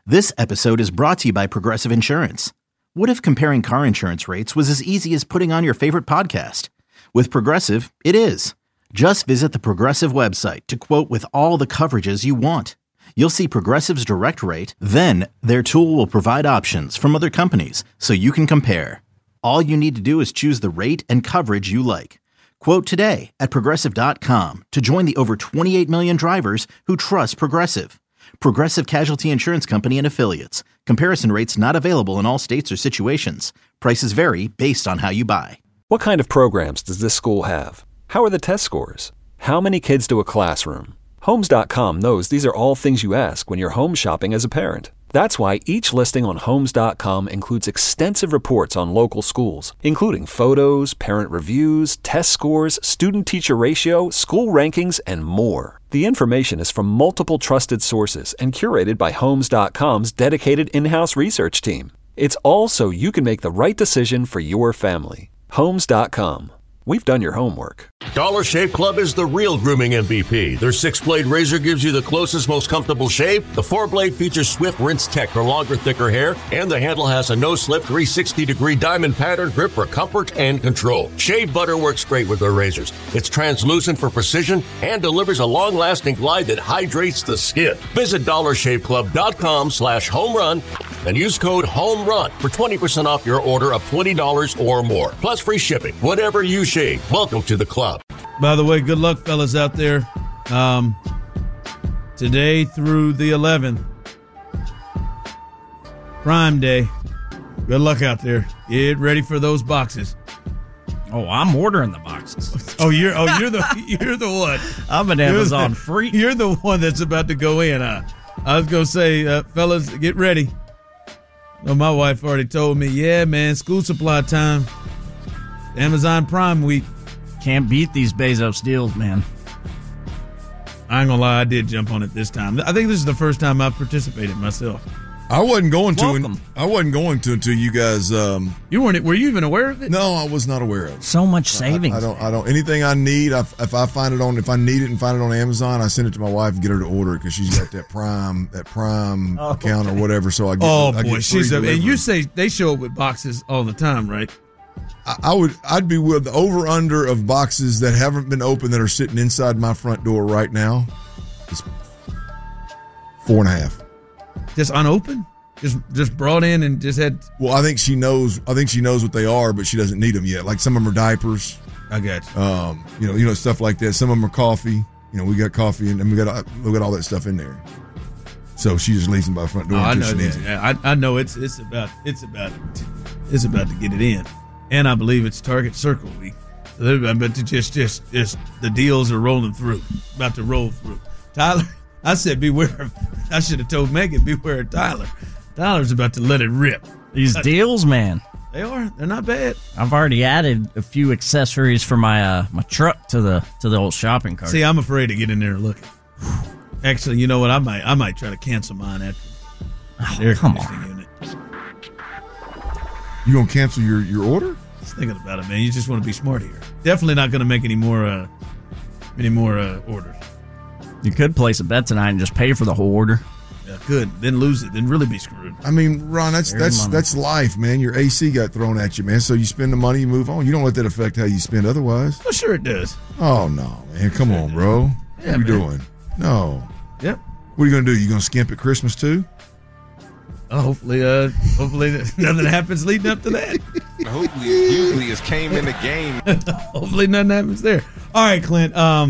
This episode is brought to you by Progressive Insurance. What if comparing car insurance rates was as easy as putting on your favorite podcast? With Progressive, it is. Just visit the Progressive website to quote with all the coverages you want. You'll see Progressive's direct rate, then their tool will provide options from other companies so you can compare. All you need to do is choose the rate and coverage you like. Quote today at Progressive.com to join the over 28 million drivers who trust Progressive. Progressive Casualty Insurance Company and Affiliates. Comparison rates not available in all states or situations. Prices vary based on how you buy. What kind of programs does this school have? How are the test scores? How many kids do a classroom? Homes.com knows these are all things you ask when you're home shopping as a parent. That's why each listing on Homes.com includes extensive reports on local schools, including photos, parent reviews, test scores, student-teacher ratio, school rankings, and more. The information is from multiple trusted sources and curated by Homes.com's dedicated in-house research team. It's all so you can make the right decision for your family. Homes.com. We've done your homework. Dollar Shave Club is the real grooming MVP. Their 6-blade razor gives you the closest, most comfortable shave. The 4-blade features swift rinse tech for longer, thicker hair. And the handle has a no-slip 360-degree diamond pattern grip for comfort and control. Shave butter works great with their razors. It's translucent for precision and delivers a long-lasting glide that hydrates the skin. Visit DollarShaveClub.com/homerun and use code HOMERUN for 20% off your order of $20 or more. Plus free shipping. Whatever you shave. Welcome to the club. By the way, good luck, fellas, out there. Today through the 11th, Prime Day. Good luck out there. Get ready for those boxes. Oh, I'm ordering the boxes. You're the one. I'm an Amazon freak. You're the one that's about to go in. I was gonna say, fellas, get ready. No, my wife already told me. Yeah, man, school supply time. Amazon Prime Week. Can't beat these Bezos deals, man. I ain't gonna lie, I did jump on it this time. I think this is the first time I've participated myself. I wasn't going to. I wasn't going to until you guys. You weren't. Were you even aware of it? No, I was not aware of it. So much savings. I don't. Anything I need, if I need it and find it on Amazon, I send it to my wife and get her to order it because she's got that Prime account or whatever. So I get. And you say they show up with boxes all the time, right? I'd be with the over under of boxes that haven't been opened that are sitting inside my front door right now. It's 4.5. Just unopened? Just brought in and just had. Well, I think she knows what they are, but she doesn't need them yet. Like some of them are diapers. I got you. You know stuff like that. Some of them are coffee. You know, we got coffee and we got all that stuff in there. So she just leaves them by the front door. I know that. I know it's about to get it in, and I believe it's Target Circle Week. So but just the deals are rolling through, about to roll through. Tyler. I said, beware. I should have told Megan, beware of Tyler. Tyler's about to let it rip. These deals, man. They are. They're not bad. I've already added a few accessories for my my truck to the old shopping cart. See, I'm afraid to get in there and look. Actually, you know what? I might try to cancel mine after the air conditioning unit. You gonna cancel your order? Just thinking about it, man. You just want to be smart here. Definitely not going to make any more orders. You could place a bet tonight and just pay for the whole order. Yeah, good. Then lose it. Then really be screwed. I mean, Ron, that's life, man. Your AC got thrown at you, man. So you spend the money, you move on. You don't let that affect how you spend otherwise. Well, sure it does. Oh, no, man. Come on, bro. What are you doing? No. Yep. What are you going to do? You going to skimp at Christmas, too? Hopefully nothing happens leading up to that. Hopefully has came in the game. Hopefully nothing happens there. All right, Clint.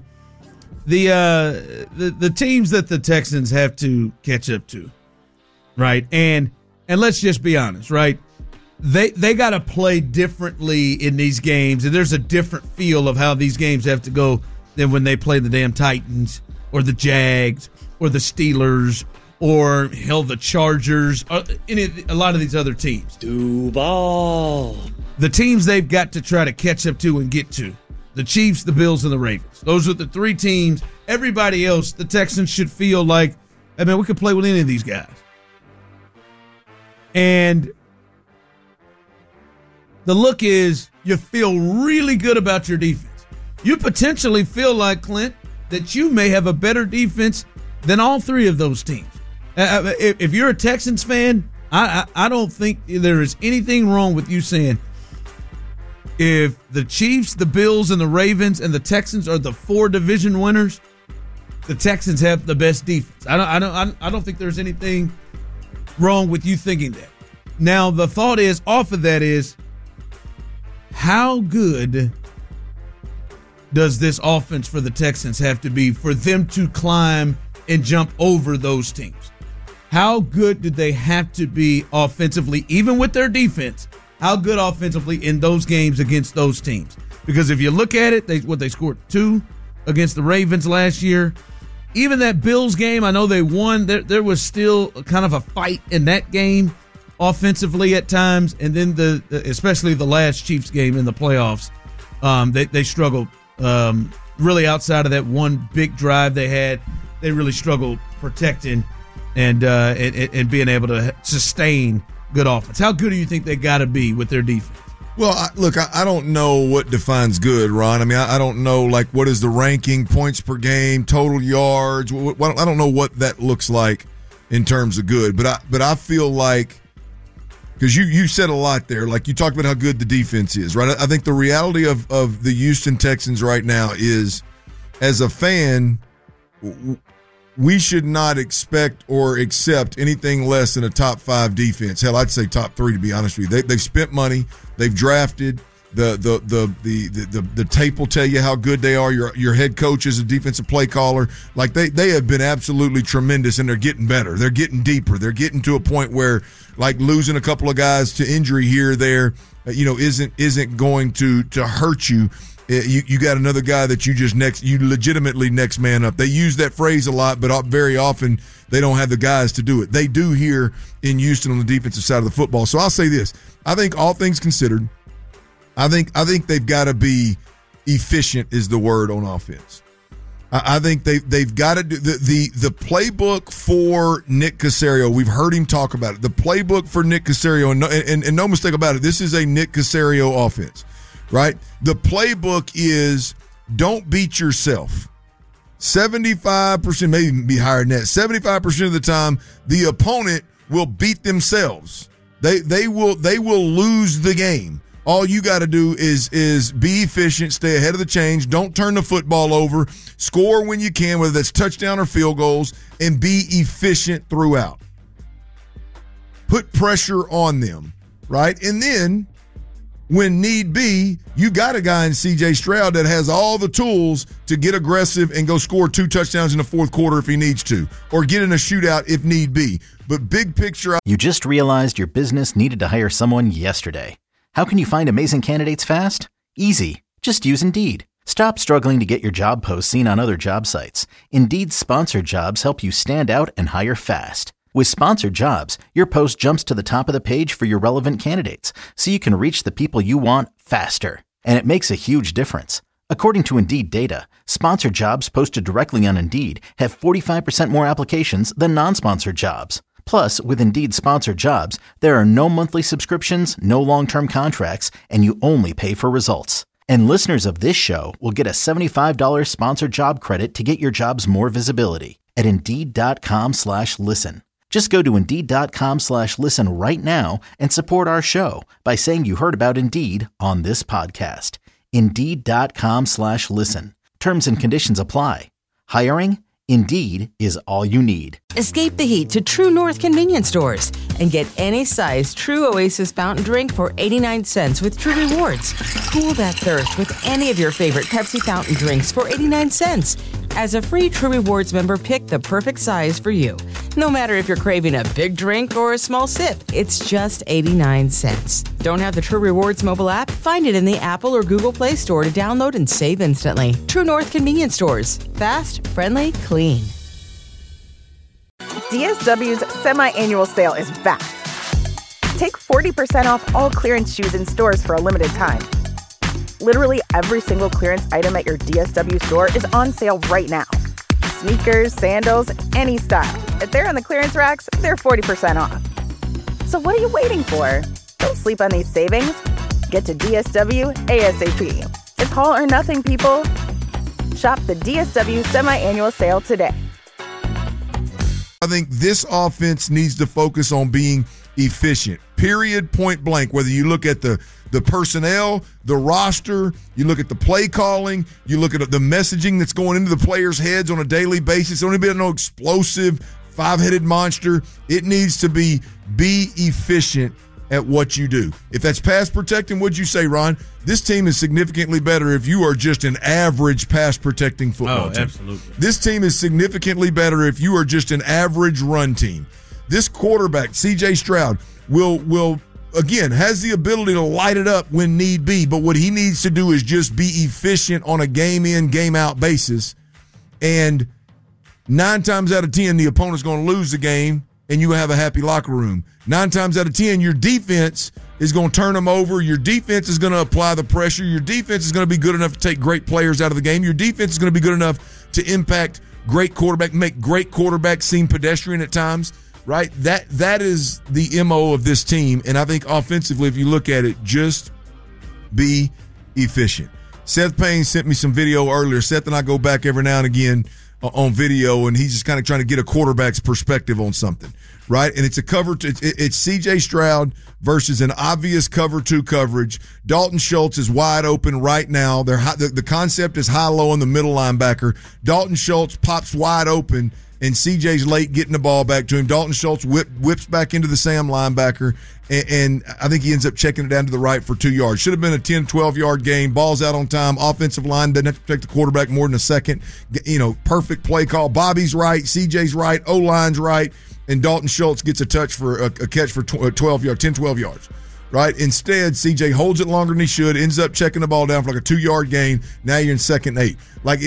The teams that the Texans have to catch up to, right? And let's just be honest, right? They got to play differently in these games, and there's a different feel of how these games have to go than when they play the damn Titans or the Jags or the Steelers or hell, the Chargers, or a lot of these other teams. Duval. The teams they've got to try to catch up to and get to. The Chiefs, the Bills, and the Ravens. Those are the three teams. Everybody else, the Texans should feel like, hey, man, we could play with any of these guys. And the look is you feel really good about your defense. You potentially feel like, Clint, that you may have a better defense than all three of those teams. If you're a Texans fan, I don't think there is anything wrong with you saying if the Chiefs, the Bills, and the Ravens and the Texans are the 4 division winners, the Texans have the best defense. I don't think there's anything wrong with you thinking that. Now, the thought is, off of that is, how good does this offense for the Texans have to be for them to climb and jump over those teams? How good do they have to be offensively, even with their defense? How good offensively in those games against those teams? Because if you look at it, they scored 2 against the Ravens last year. Even that Bills game, I know they won. There was still kind of a fight in that game offensively at times. And then especially the last Chiefs game in the playoffs, they struggled really outside of that one big drive they had. They really struggled protecting and being able to sustain good offense. How good do you think they got to be with their defense? Well, I don't know what defines good, Ron. I mean, I don't know, like, what is the ranking, points per game, total yards. I don't know what that looks like in terms of good. But I feel like, because you said a lot there, like you talked about how good the defense is, right? I think the reality of the Houston Texans right now is, as a fan, we should not expect or accept anything less than a top 5 defense. Hell, I'd say top 3, to be honest with you. They've spent money. They've drafted. The tape will tell you how good they are. Your head coach is a defensive play caller. Like they have been absolutely tremendous, and they're getting better. They're getting deeper. They're getting to a point where, like, losing a couple of guys to injury here or there, isn't going to hurt you. You got another guy that you legitimately next man up. They use that phrase a lot, but very often they don't have the guys to do it. They do here in Houston on the defensive side of the football. So I'll say this. I think all things considered, I think they've got to be efficient is the word on offense. I think they've got to do the playbook for Nick Caserio. We've heard him talk about it. The playbook for Nick Caserio, and no mistake about it, this is a Nick Caserio offense. Right? The playbook is don't beat yourself. 75%, maybe even be higher than that. 75% of the time, the opponent will beat themselves. They will lose the game. All you got to do is be efficient, stay ahead of the change, don't turn the football over, score when you can, whether that's touchdown or field goals, and be efficient throughout. Put pressure on them, right? And then, when need be, you got a guy in C.J. Stroud that has all the tools to get aggressive and go score 2 touchdowns in the fourth quarter if he needs to, or get in a shootout if need be. But big picture... You just realized your business needed to hire someone yesterday. How can you find amazing candidates fast? Easy. Just use Indeed. Stop struggling to get your job posts seen on other job sites. Indeed's sponsored jobs help you stand out and hire fast. With sponsored jobs, your post jumps to the top of the page for your relevant candidates, so you can reach the people you want faster. And it makes a huge difference. According to Indeed data, sponsored jobs posted directly on Indeed have 45% more applications than non-sponsored jobs. Plus, with Indeed sponsored jobs, there are no monthly subscriptions, no long-term contracts, and you only pay for results. And listeners of this show will get a $75 sponsored job credit to get your jobs more visibility at Indeed.com/listen. Just go to Indeed.com/listen right now and support our show by saying you heard about Indeed on this podcast. Indeed.com/listen. Terms and conditions apply. Hiring? Indeed is all you need. Escape the heat to True North convenience stores and get any size True Oasis fountain drink for 89 cents with True Rewards. Cool that thirst with any of your favorite Pepsi fountain drinks for 89 cents. As a free True Rewards member, pick the perfect size for you. No matter if you're craving a big drink or a small sip, it's just 89 cents. Don't have the True Rewards mobile app? Find it in the Apple or Google Play Store to download and save instantly. True North convenience stores. Fast, friendly, clean. DSW's semi-annual sale is back. Take 40% off all clearance shoes in stores for a limited time. Literally every single clearance item at your DSW store is on sale right now. Sneakers, sandals, any style. If they're on the clearance racks, they're 40% off. So what are you waiting for? Don't sleep on these savings. Get to DSW ASAP. It's all or nothing, people. Shop the DSW semi-annual sale today. I think this offense needs to focus on being efficient, period, point blank. Whether you look at the personnel, the roster, you look at the play calling, you look at the messaging that's going into the players' heads on a daily basis. Don't be no explosive, five-headed monster. It needs to be efficient at what you do. If that's pass protecting, what'd you say, Ron? This team is significantly better if you are just an average pass protecting football team. Absolutely. This team is significantly better if you are just an average run team. This quarterback, C.J. Stroud, will again, has the ability to light it up when need be, but what he needs to do is just be efficient on a game-in, game-out basis. And 9 times out of 10, the opponent's going to lose the game, and you have a happy locker room. 9 times out of 10, your defense is going to turn them over. Your defense is going to apply the pressure. Your defense is going to be good enough to take great players out of the game. Your defense is going to be good enough to impact great quarterback, make great quarterbacks seem pedestrian at times, right? That is the MO of this team, and I think offensively, if you look at it, just be efficient. Seth Payne sent me some video earlier. Seth and I go back every now and again on video, and he's just kind of trying to get a quarterback's perspective on something, right? And it's a cover. It's C.J. Stroud versus an obvious cover 2 coverage. Dalton Schultz is wide open right now. The concept is high-low on the middle linebacker. Dalton Schultz pops wide open, and C.J.'s late getting the ball back to him. Dalton Schultz whips back into the Sam linebacker, and I think he ends up checking it down to the right for 2 yards. Should have been a 10, 12-yard game. Ball's out on time. Offensive line doesn't have to protect the quarterback more than a second. Perfect play call. Bobby's right. C.J.'s right. O-line's right. And Dalton Schultz gets a touch for a catch for 10, 12 yards. Right? Instead, C.J. holds it longer than he should, ends up checking the ball down for like a 2-yard gain. Now you're in 2nd and 8. Like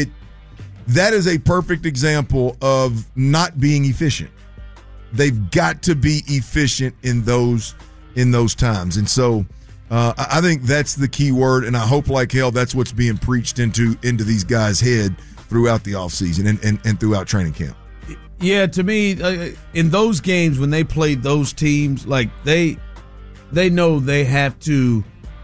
that is a perfect example of not being efficient. They've got to be efficient in those times. And so I think that's the key word, and I hope like hell that's what's being preached into these guys' head throughout the offseason and throughout training camp. Yeah, to me, in those games when they played those teams, like they know they have to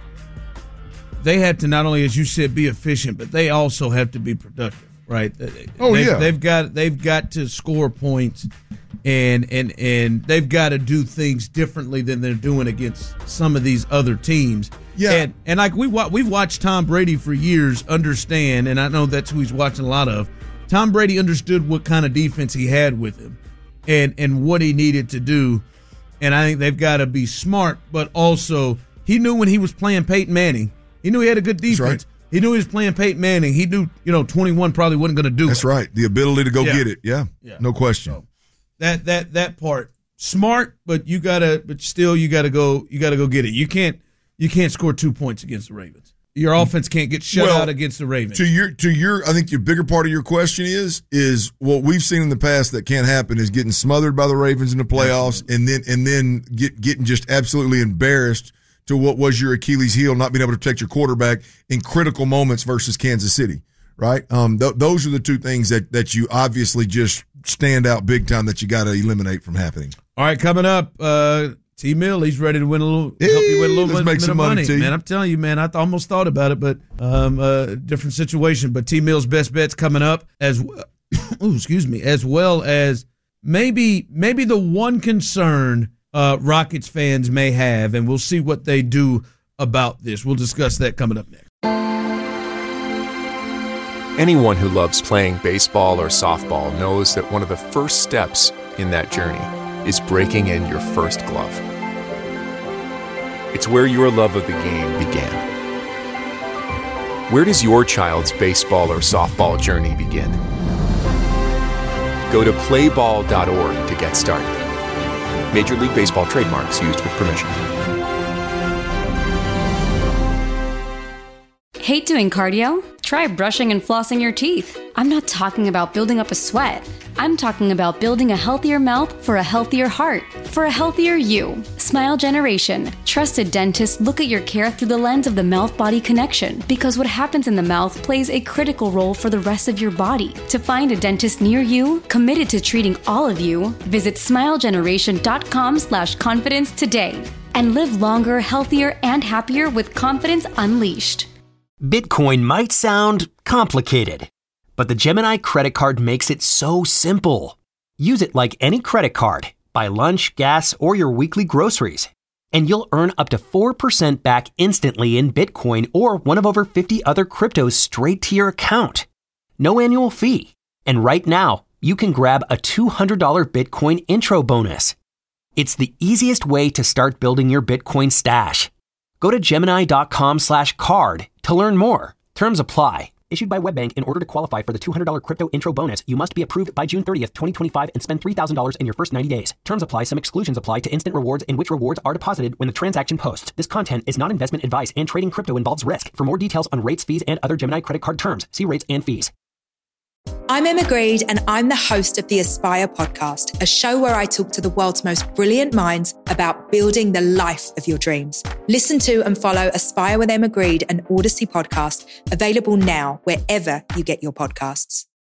not only, as you said, be efficient, but they also have to be productive, right? They've got to score points, and they've got to do things differently than they're doing against some of these other teams. Yeah, and like we've watched Tom Brady for years understand, and I know that's who he's watching a lot of. Tom Brady understood what kind of defense he had with him and what he needed to do. And I think they've got to be smart, but also he knew when he was playing Peyton Manning, he knew he had a good defense. Right. He knew he was playing Peyton Manning. He knew, 21 probably wasn't going to do it. That's right. The ability to go get it. Yeah. No question. So that part, smart, but still you got to go get it. You can't score 2 points against the Ravens. Your offense can't get shut out against the Ravens. To your, I think your bigger part of your question is what we've seen in the past that can't happen is getting smothered by the Ravens in the playoffs, and then getting just absolutely embarrassed to what was your Achilles heel, not being able to protect your quarterback in critical moments versus Kansas City, right? Those are the two things that you obviously just stand out big time that you got to eliminate from happening. All right, coming up. T. Mill, he's ready to win a little. Help you win a little bit of money, man. I'm telling you, man. I almost thought about it, but different situation. But T. Mill's best bets coming up as well. As well as maybe the one concern Rockets fans may have, and we'll see what they do about this. We'll discuss that coming up next. Anyone who loves playing baseball or softball knows that one of the first steps in that journey is breaking in your first glove. It's where your love of the game began. Where does your child's baseball or softball journey begin? Go to playball.org to get started. Major League Baseball trademarks used with permission. Hate doing cardio? Try brushing and flossing your teeth. I'm not talking about building up a sweat. I'm talking about building a healthier mouth for a healthier heart, for a healthier you. Smile Generation. Trusted dentists look at your care through the lens of the mouth-body connection, because what happens in the mouth plays a critical role for the rest of your body. To find a dentist near you, committed to treating all of you, visit smilegeneration.com/confidence today and live longer, healthier, and happier with confidence unleashed. Bitcoin might sound complicated, but the Gemini credit card makes it so simple. Use it like any credit card. Buy lunch, gas, or your weekly groceries. And you'll earn up to 4% back instantly in Bitcoin or one of over 50 other cryptos straight to your account. No annual fee. And right now, you can grab a $200 Bitcoin intro bonus. It's the easiest way to start building your Bitcoin stash. Go to Gemini.com/card to learn more. Terms apply. Issued by WebBank. In order to qualify for the $200 crypto intro bonus, you must be approved by June 30th, 2025 and spend $3,000 in your first 90 days. Terms apply. Some exclusions apply to instant rewards in which rewards are deposited when the transaction posts. This content is not investment advice and trading crypto involves risk. For more details on rates, fees, and other Gemini credit card terms, see rates and fees. I'm Emma Greed, and I'm the host of the Aspire podcast, a show where I talk to the world's most brilliant minds about building the life of your dreams. Listen to and follow Aspire with Emma Greed, an Odyssey podcast, available now wherever you get your podcasts.